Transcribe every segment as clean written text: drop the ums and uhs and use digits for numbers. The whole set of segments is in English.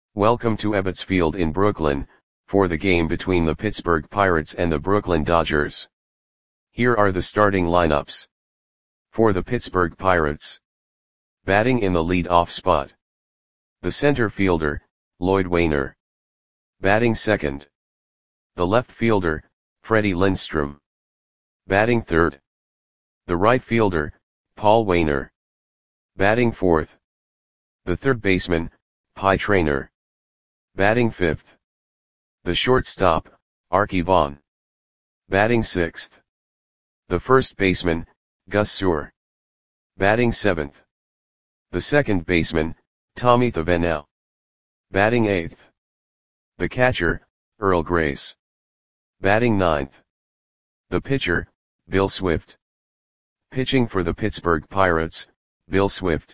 Welcome to Ebbets Field in Brooklyn, for the game between the Pittsburgh Pirates and the Brooklyn Dodgers. Here are the starting lineups. For the Pittsburgh Pirates. Batting in the lead-off spot. The center fielder, Lloyd Waner. Batting second. The left fielder, Freddie Lindstrom. Batting third. The right fielder, Paul Waner. Batting fourth. The third baseman, Pie Traynor. Batting fifth. The shortstop, Arky Vaughan. Batting sixth. The first baseman, Gus Suhr. Batting seventh. The second baseman, Tommy Thavenau. Batting eighth. The catcher, Earl Grace. Batting ninth. The pitcher, Bill Swift. Pitching for the Pittsburgh Pirates, Bill Swift.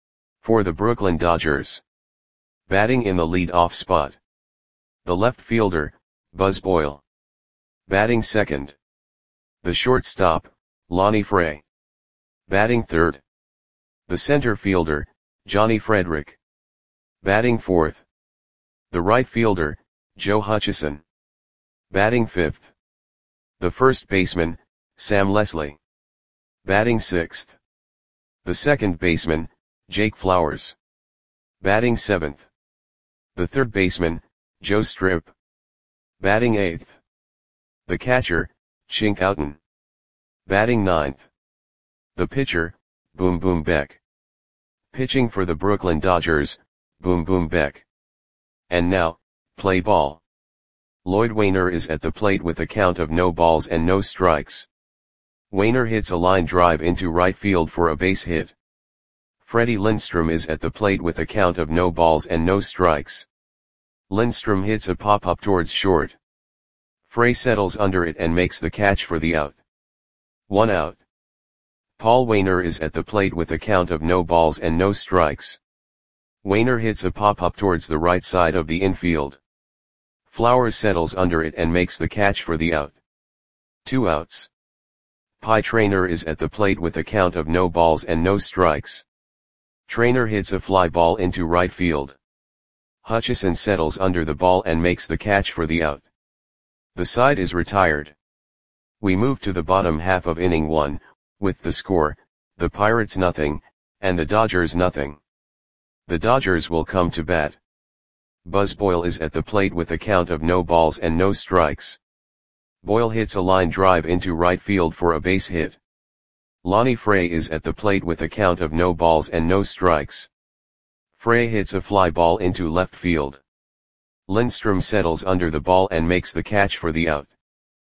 For the Brooklyn Dodgers. Batting in the lead-off spot. The left fielder, Buzz Boyle. Batting second. The shortstop, Lonnie Fray. Batting third. The center fielder, Johnny Frederick. Batting fourth. The right fielder, Joe Hutchison. Batting fifth. The first baseman, Sam Leslie. Batting sixth. The second baseman, Jake Flowers. Batting seventh. The third baseman, Joe Strip. Batting eighth. The catcher, Chink Houghton. Batting ninth. The pitcher, Boom Boom Beck. Pitching for the Brooklyn Dodgers, Boom Boom Beck. And now, play ball. Lloyd Waner is at the plate with a count of no balls and no strikes. Waner hits a line drive into right field for a base hit. Freddie Lindstrom is at the plate with a count of no balls and no strikes. Lindstrom hits a pop-up towards short. Fray settles under it and makes the catch for the out. 1 out. Paul Waner is at the plate with a count of no balls and no strikes. Waner hits a pop-up towards the right side of the infield. Flowers settles under it and makes the catch for the out. 2 outs. Pie Traynor is at the plate with a count of no balls and no strikes. Traynor hits a fly ball into right field. Hutchison settles under the ball and makes the catch for the out. The side is retired. We move to the bottom half of inning 1, with the score, the Pirates nothing, and the Dodgers nothing. The Dodgers will come to bat. Buzz Boyle is at the plate with a count of no balls and no strikes. Boyle hits a line drive into right field for a base hit. Lonnie Fray is at the plate with a count of no balls and no strikes. Fray hits a fly ball into left field. Lindstrom settles under the ball and makes the catch for the out.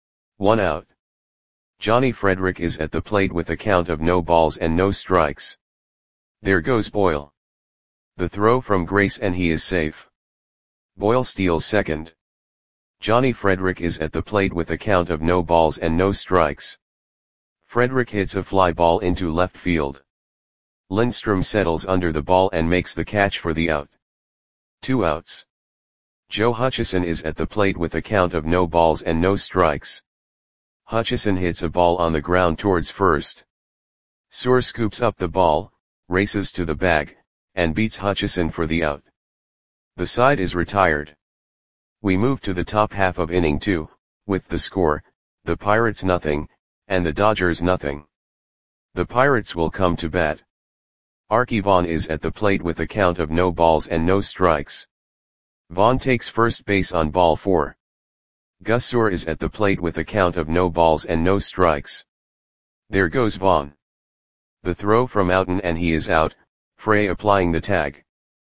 1 out. Johnny Frederick is at the plate with a count of no balls and no strikes. There goes Boyle. The throw from Grace and he is safe. Boyle steals second. Johnny Frederick is at the plate with a count of no balls and no strikes. Frederick hits a fly ball into left field. Lindstrom settles under the ball and makes the catch for the out. 2 outs. Joe Hutchison is at the plate with a count of no balls and no strikes. Hutchison hits a ball on the ground towards first. Suhr scoops up the ball, races to the bag, and beats Hutchison for the out. The side is retired. We move to the top half of inning 2, with the score, the Pirates nothing, and the Dodgers nothing. The Pirates will come to bat. Arky Vaughan is at the plate with a count of no balls and no strikes. Vaughan takes first base on ball 4. Gus Suhr is at the plate with a count of no balls and no strikes. There goes Vaughan. The throw from Houghton and he is out, Fray applying the tag.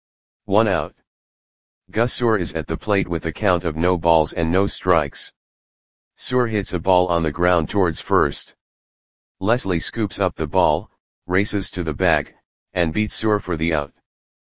1 out. Gus Suhr is at the plate with a count of no balls and no strikes. Suhr hits a ball on the ground towards first. Leslie scoops up the ball, races to the bag, and beats Suhr for the out.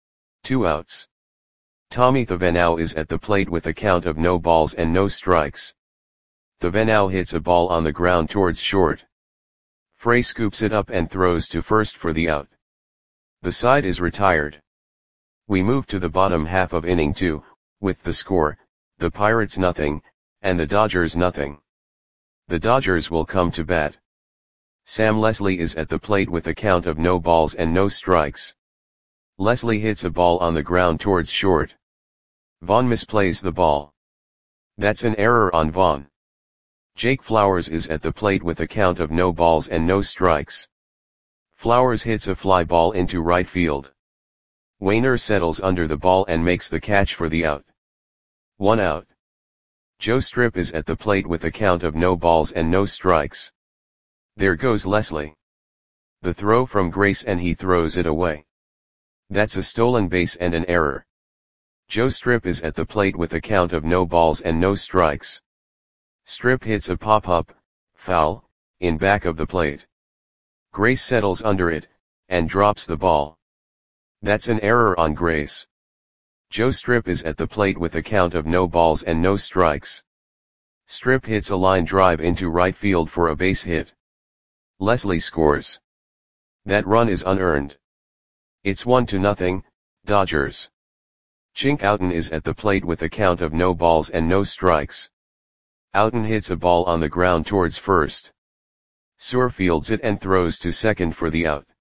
2 outs. Tommy Thavenau is at the plate with a count of no balls and no strikes. Thavenau hits a ball on the ground towards short. Fray scoops it up and throws to first for the out. The side is retired. We move to the bottom half of inning 2, with the score, the Pirates nothing, and the Dodgers nothing. The Dodgers will come to bat. Sam Leslie is at the plate with a count of no balls and no strikes. Leslie hits a ball on the ground towards short. Vaughn misplays the ball. That's an error on Vaughn. Jake Flowers is at the plate with a count of no balls and no strikes. Flowers hits a fly ball into right field. Wainer settles under the ball and makes the catch for the out. 1 out. Joe Strip is at the plate with a count of no balls and no strikes. There goes Leslie. The throw from Grace and he throws it away. That's a stolen base and an error. Joe Strip is at the plate with a count of no balls and no strikes. Strip hits a pop-up, foul, in back of the plate. Grace settles under it, and drops the ball. That's an error on Grace. Joe Strip is at the plate with a count of no balls and no strikes. Strip hits a line drive into right field for a base hit. Leslie scores. That run is unearned. It's 1-0, Dodgers. Chink Outten is at the plate with a count of no balls and no strikes. Outten hits a ball on the ground towards first. Suhr fields it and throws to second for the out.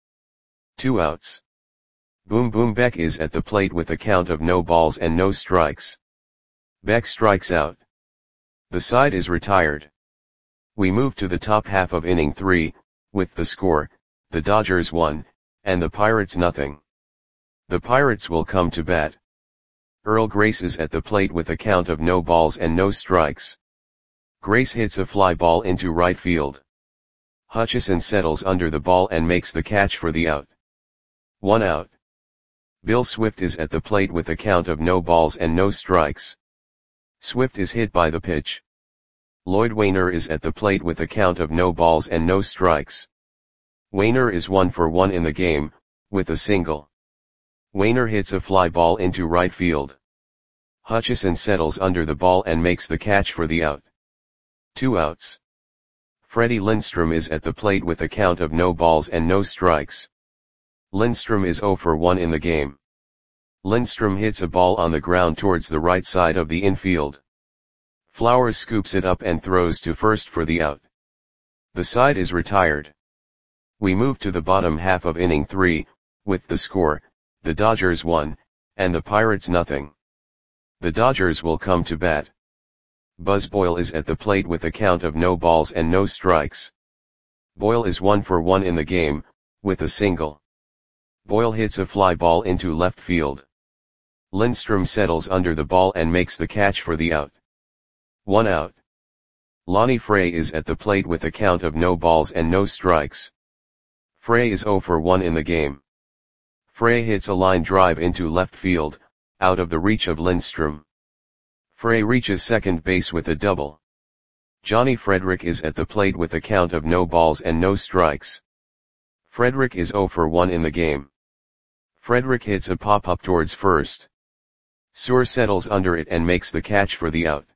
2 outs. Boom Boom Beck is at the plate with a count of no balls and no strikes. Beck strikes out. The side is retired. We move to the top half of inning 3, with the score, the Dodgers 1, and the Pirates nothing. The Pirates will come to bat. Earl Grace is at the plate with a count of no balls and no strikes. Grace hits a fly ball into right field. Hutchison settles under the ball and makes the catch for the out. 1 out. Bill Swift is at the plate with a count of no balls and no strikes. Swift is hit by the pitch. Lloyd Wainer is at the plate with a count of no balls and no strikes. Wainer is 1 for 1 in the game, with a single. Wainer hits a fly ball into right field. Hutchison settles under the ball and makes the catch for the out. 2 outs. Freddie Lindstrom is at the plate with a count of no balls and no strikes. Lindstrom is 0 for 1 in the game. Lindstrom hits a ball on the ground towards the right side of the infield. Flowers scoops it up and throws to first for the out. The side is retired. We move to the bottom half of inning 3, with the score, the Dodgers 1, and the Pirates nothing. The Dodgers will come to bat. Buzz Boyle is at the plate with a count of no balls and no strikes. Boyle is 1 for 1 in the game, with a single. Boyle hits a fly ball into left field. Lindstrom settles under the ball and makes the catch for the out. 1 out. Lonnie Frey is at the plate with a count of no balls and no strikes. Frey is 0 for 1 in the game. Frey hits a line drive into left field, out of the reach of Lindstrom. Frey reaches second base with a double. Johnny Frederick is at the plate with a count of no balls and no strikes. Frederick is 0 for 1 in the game. Frederick hits a pop-up towards first. Suhr settles under it and makes the catch for the out.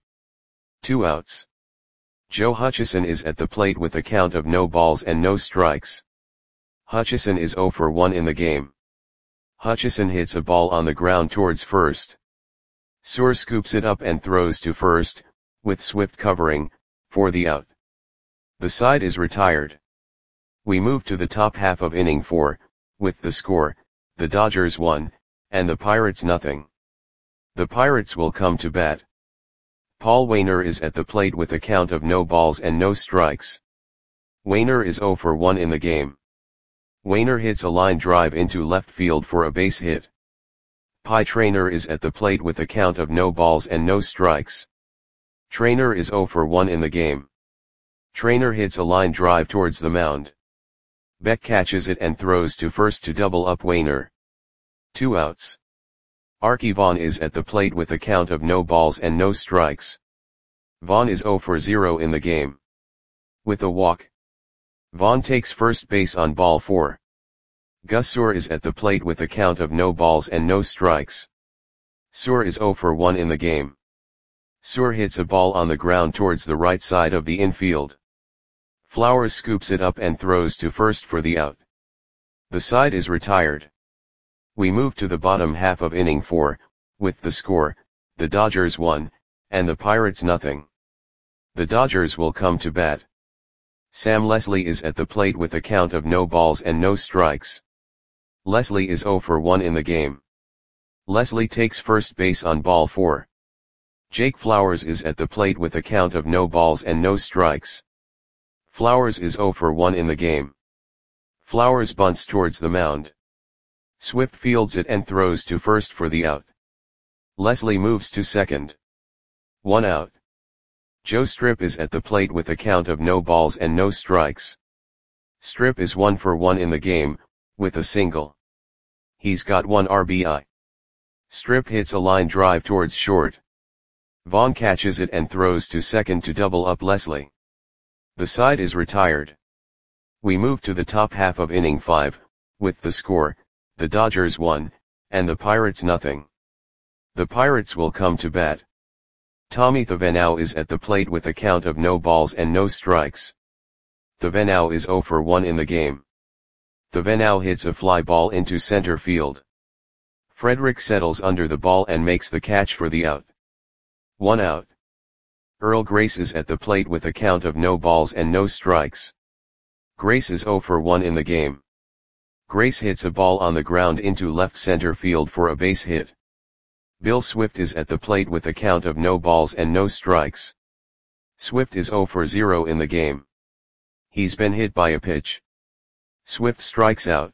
2 outs. Joe Hutchison is at the plate with a count of no balls and no strikes. Hutchison is 0 for 1 in the game. Hutchison hits a ball on the ground towards first. Suhr scoops it up and throws to first, with Swift covering, for the out. The side is retired. We move to the top half of inning 4, with the score, the Dodgers 1, and the Pirates nothing. The Pirates will come to bat. Paul Wainer is at the plate with a count of no balls and no strikes. Wainer is 0 for 1 in the game. Wainer hits a line drive into left field for a base hit. Pie Traynor is at the plate with a count of no balls and no strikes. Traynor is 0 for 1 in the game. Traynor hits a line drive towards the mound. Beck catches it and throws to first to double up Wainer. 2 outs. Archie Vaughn is at the plate with a count of no balls and no strikes. Vaughn is 0 for 0 in the game. With a walk. Vaughn takes first base on ball 4. Gus Suhr is at the plate with a count of no balls and no strikes. Suhr is 0 for 1 in the game. Suhr hits a ball on the ground towards the right side of the infield. Flowers scoops it up and throws to first for the out. The side is retired. We move to the bottom half of inning 4, with the score, the Dodgers 1, and the Pirates nothing. The Dodgers will come to bat. Sam Leslie is at the plate with a count of no balls and no strikes. Leslie is 0 for 1 in the game. Leslie takes first base on ball 4. Jake Flowers is at the plate with a count of no balls and no strikes. Flowers is 0 for 1 in the game. Flowers bunts towards the mound. Swift fields it and throws to first for the out. Leslie moves to second. 1 out. Joe Strip is at the plate with a count of no balls and no strikes. Strip is 1 for 1 in the game, with a single. He's got 1 RBI. Strip hits a line drive towards short. Vaughn catches it and throws to second to double up Leslie. The side is retired. We move to the top half of inning 5, with the score, the Dodgers 1, and the Pirates nothing. The Pirates will come to bat. Tommy Thavenau is at the plate with a count of no balls and no strikes. Thavenau is 0 for 1 in the game. Thavenau hits a fly ball into center field. Frederick settles under the ball and makes the catch for the out. 1 out. Earl Grace is at the plate with a count of no balls and no strikes. Grace is 0 for 1 in the game. Grace hits a ball on the ground into left center field for a base hit. Bill Swift is at the plate with a count of no balls and no strikes. Swift is 0 for 0 in the game. He's been hit by a pitch. Swift strikes out.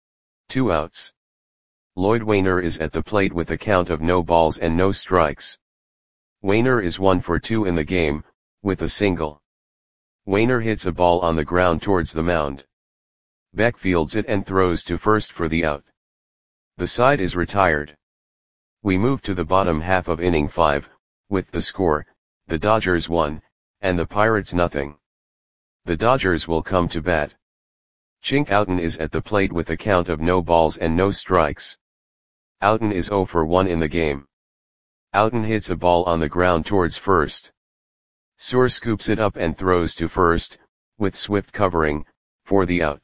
2 outs. Lloyd Wainer is at the plate with a count of no balls and no strikes. Wainer is 1 for 2 in the game, with a single. Wainer hits a ball on the ground towards the mound. Beck fields it and throws to first for the out. The side is retired. We move to the bottom half of inning 5, with the score, the Dodgers 1, and the Pirates nothing. The Dodgers will come to bat. Chink Outten is at the plate with a count of no balls and no strikes. Outten is 0 for 1 in the game. Outten hits a ball on the ground towards first. Suhr scoops it up and throws to first, with Swift covering, for the out.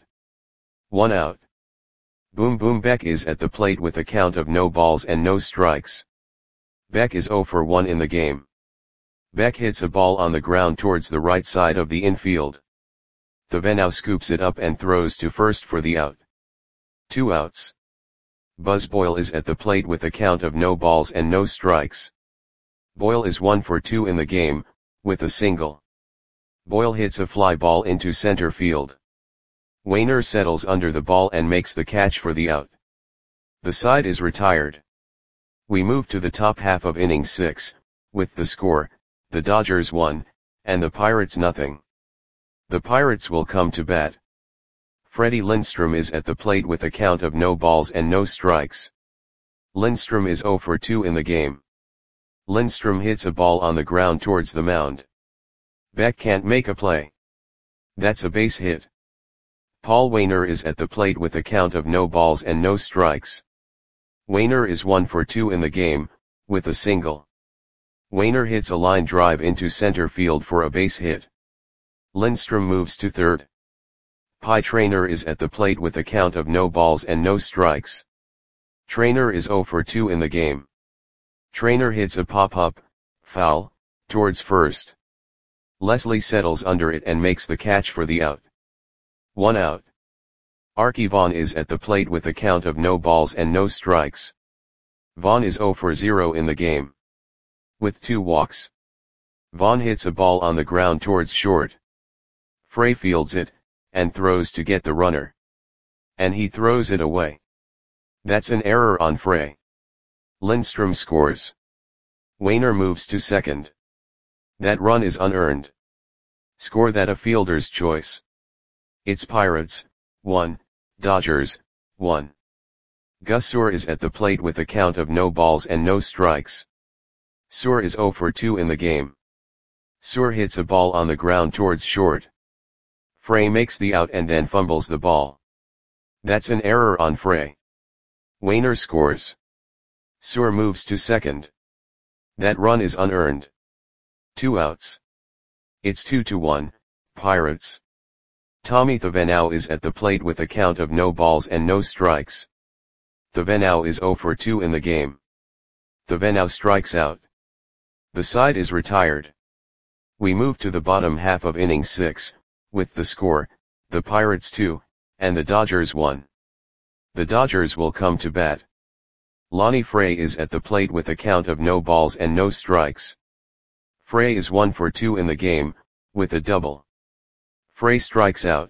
1 out. Boom Boom Beck is at the plate with a count of no balls and no strikes. Beck is 0 for 1 in the game. Beck hits a ball on the ground towards the right side of the infield. Thavenau scoops it up and throws to first for the out. 2 outs. Buzz Boyle is at the plate with a count of no balls and no strikes. Boyle is 1 for 2 in the game, with a single. Boyle hits a fly ball into center field. Wainer settles under the ball and makes the catch for the out. The side is retired. We move to the top half of inning 6, with the score, the Dodgers 1, and the Pirates nothing. The Pirates will come to bat. Freddie Lindstrom is at the plate with a count of no balls and no strikes. Lindstrom is 0 for 2 in the game. Lindstrom hits a ball on the ground towards the mound. Beck can't make a play. That's a base hit. Paul Wainer is at the plate with a count of no balls and no strikes. Wainer is 1 for 2 in the game, with a single. Wainer hits a line drive into center field for a base hit. Lindstrom moves to third. Pie Traynor is at the plate with a count of no balls and no strikes. Traynor is 0 for 2 in the game. Traynor hits a pop-up, foul, towards first. Leslie settles under it and makes the catch for the out. 1 out. Arky Vaughan is at the plate with a count of no balls and no strikes. Vaughan is 0 for 0 in the game. With 2 walks. Vaughan hits a ball on the ground towards short. Frey fields it, and throws to get the runner. And he throws it away. That's an error on Frey. Lindstrom scores. Wainer moves to second. That run is unearned. Score that a fielder's choice. It's Pirates, 1, Dodgers, 1. Gus Suhr is at the plate with a count of no balls and no strikes. Suhr is 0 for 2 in the game. Suhr hits a ball on the ground towards short. Frey makes the out and then fumbles the ball. That's an error on Frey. Wainer scores. Suhr moves to second. That run is unearned. 2 outs. It's 2-1, Pirates. Tommy Thavenau is at the plate with a count of no balls and no strikes. Thavenau is 0 for 2 in the game. Thavenau strikes out. The side is retired. We move to the bottom half of inning 6, with the score, the Pirates 2, and the Dodgers 1. The Dodgers will come to bat. Lonnie Frey is at the plate with a count of no balls and no strikes. Frey is 1 for 2 in the game, with a double. Frey strikes out.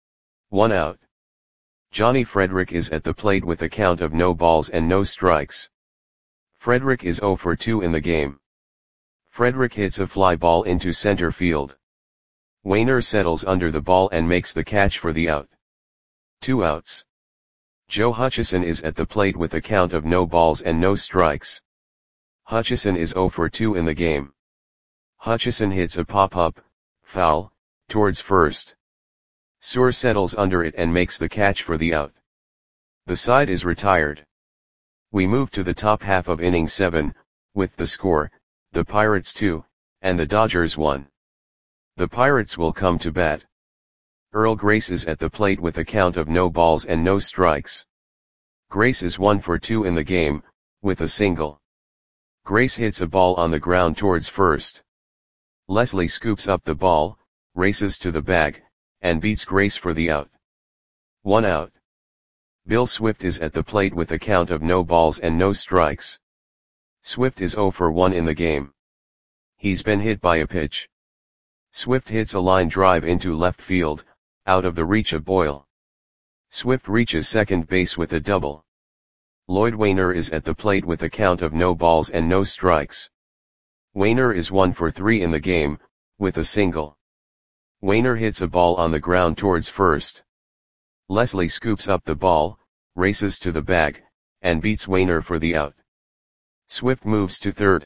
1 out. Johnny Frederick is at the plate with a count of no balls and no strikes. Frederick is 0 for 2 in the game. Frederick hits a fly ball into center field. Wayner settles under the ball and makes the catch for the out. 2 outs. Joe Hutchison is at the plate with a count of no balls and no strikes. Hutchison is 0 for 2 in the game. Hutchison hits a pop-up, foul, towards first. Suhr settles under it and makes the catch for the out. The side is retired. We move to the top half of inning 7, with the score, the Pirates 2, and the Dodgers 1. The Pirates will come to bat. Earl Grace is at the plate with a count of no balls and no strikes. Grace is 1 for 2 in the game, with a single. Grace hits a ball on the ground towards first. Leslie scoops up the ball, races to the bag, and beats Grace for the out. 1 out. Bill Swift is at the plate with a count of no balls and no strikes. Swift is 0 for 1 in the game. He's been hit by a pitch. Swift hits a line drive into left field, out of the reach of Boyle. Swift reaches second base with a double. Lloyd Wayner is at the plate with a count of no balls and no strikes. Wayner is 1 for 3 in the game, with a single. Wayner hits a ball on the ground towards first. Leslie scoops up the ball, races to the bag, and beats Wayner for the out. Swift moves to third.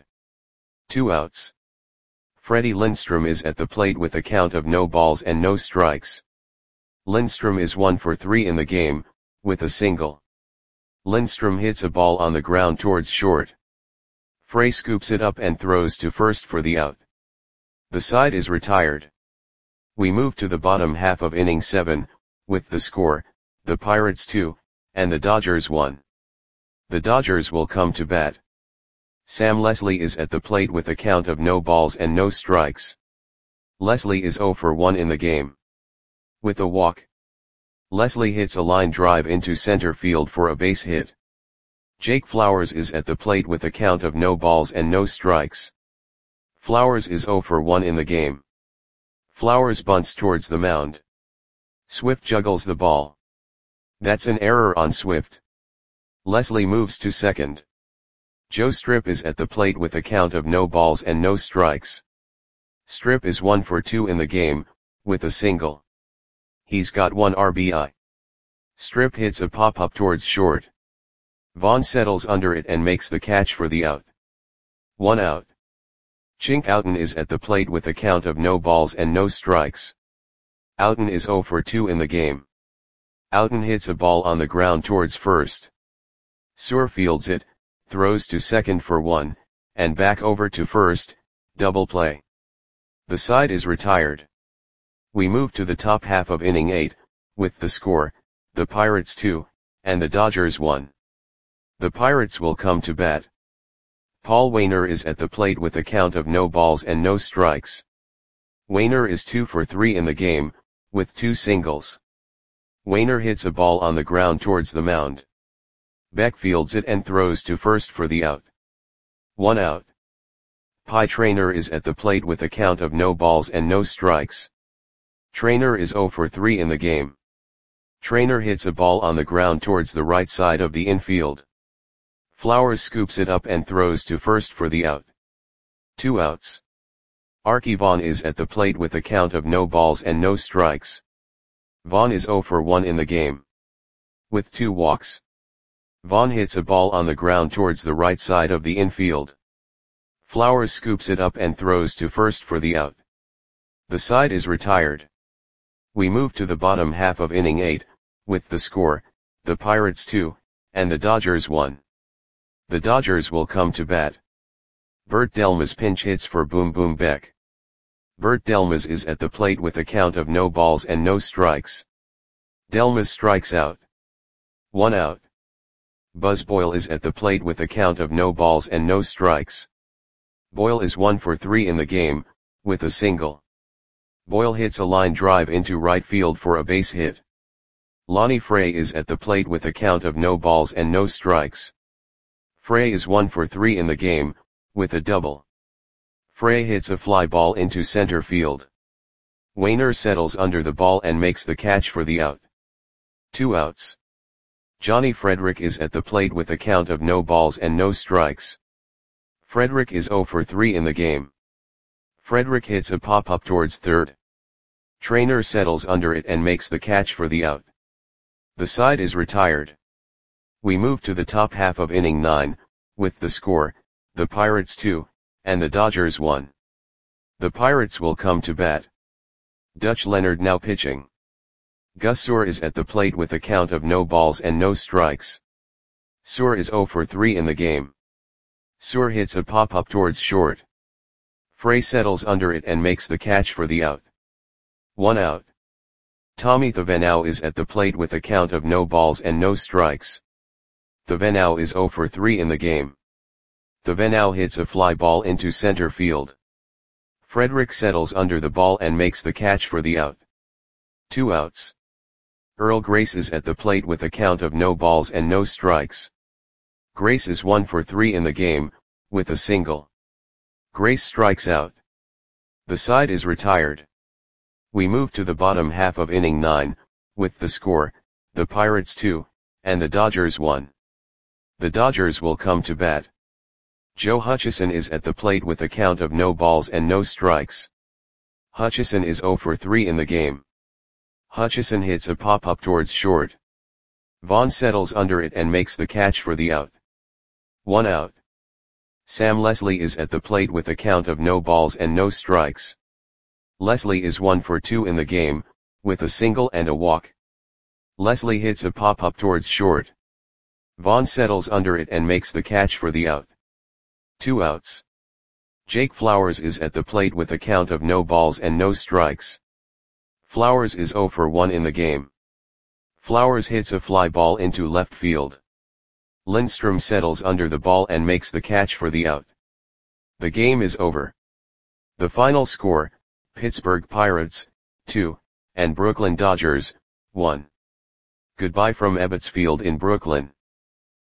2 outs. Freddie Lindstrom is at the plate with a count of no balls and no strikes. Lindstrom is 1 for 3 in the game, with a single. Lindstrom hits a ball on the ground towards short. Frey scoops it up and throws to first for the out. The side is retired. We move to the bottom half of inning 7, with the score, the Pirates 2, and the Dodgers 1. The Dodgers will come to bat. Sam Leslie is at the plate with a count of no balls and no strikes. Leslie is 0 for 1 in the game. With a walk. Leslie hits a line drive into center field for a base hit. Jake Flowers is at the plate with a count of no balls and no strikes. Flowers is 0 for 1 in the game. Flowers bunts towards the mound. Swift juggles the ball. That's an error on Swift. Leslie moves to second. Joe Strip is at the plate with a count of no balls and no strikes. Strip is 1 for 2 in the game, with a single. He's got 1 RBI. Strip hits a pop-up towards short. Vaughn settles under it and makes the catch for the out. 1 out. Chink Outten is at the plate with a count of no balls and no strikes. Outten is 0 for 2 in the game. Outten hits a ball on the ground towards first. Suhr fields it, throws to second for 1, and back over to first, double play. The side is retired. We move to the top half of inning 8, with the score, the Pirates 2, and the Dodgers 1. The Pirates will come to bat. Paul Wayner is at the plate with a count of no balls and no strikes. Wayner is 2 for 3 in the game, with 2 singles. Wayner hits a ball on the ground towards the mound. Beck fields it and throws to first for the out. 1 out. Pie Traynor is at the plate with a count of no balls and no strikes. Traynor is 0 for 3 in the game. Traynor hits a ball on the ground towards the right side of the infield. Flowers scoops it up and throws to first for the out. 2 outs. Archie Vaughn is at the plate with a count of no balls and no strikes. Vaughn is 0 for 1 in the game. With 2 walks. Vaughn hits a ball on the ground towards the right side of the infield. Flowers scoops it up and throws to first for the out. The side is retired. We move to the bottom half of inning 8, with the score, the Pirates 2, and the Dodgers 1. The Dodgers will come to bat. Bert Delmas pinch hits for Boom Boom Beck. Bert Delmas is at the plate with a count of no balls and no strikes. Delmas strikes out. 1 out. Buzz Boyle is at the plate with a count of no balls and no strikes. Boyle is 1 for 3 in the game, with a single. Boyle hits a line drive into right field for a base hit. Lonnie Frey is at the plate with a count of no balls and no strikes. Frey is 1 for 3 in the game, with a double. Frey hits a fly ball into center field. Wayner settles under the ball and makes the catch for the out. 2 outs. Johnny Frederick is at the plate with a count of no balls and no strikes. Frederick is 0 for 3 in the game. Frederick hits a pop-up towards third. Trainer settles under it and makes the catch for the out. The side is retired. We move to the top half of inning 9, with the score, the Pirates 2, and the Dodgers 1. The Pirates will come to bat. Dutch Leonard now pitching. Gus Suhr is at the plate with a count of no balls and no strikes. Suhr is 0 for 3 in the game. Suhr hits a pop-up towards short. Frey settles under it and makes the catch for the out. 1 out. Tommy Thevenot is at the plate with a count of no balls and no strikes. Thevenot is 0 for 3 in the game. Thevenot hits a fly ball into center field. Frederick settles under the ball and makes the catch for the out. 2 outs. Earl Grace is at the plate with a count of no balls and no strikes. Grace is 1 for 3 in the game, with a single. Grace strikes out. The side is retired. We move to the bottom half of inning 9, with the score, the Pirates 2, and the Dodgers 1. The Dodgers will come to bat. Joe Hutchison is at the plate with a count of no balls and no strikes. Hutchison is 0 for 3 in the game. Hutchison hits a pop-up towards short. Vaughn settles under it and makes the catch for the out. 1 out. Sam Leslie is at the plate with a count of no balls and no strikes. Leslie is 1 for 2 in the game, with a single and a walk. Leslie hits a pop-up towards short. Vaughn settles under it and makes the catch for the out. 2 outs. Jake Flowers is at the plate with a count of no balls and no strikes. Flowers is 0 for 1 in the game. Flowers hits a fly ball into left field. Lindstrom settles under the ball and makes the catch for the out. The game is over. The final score, Pittsburgh Pirates, 2, and Brooklyn Dodgers, 1. Goodbye from Ebbets Field in Brooklyn.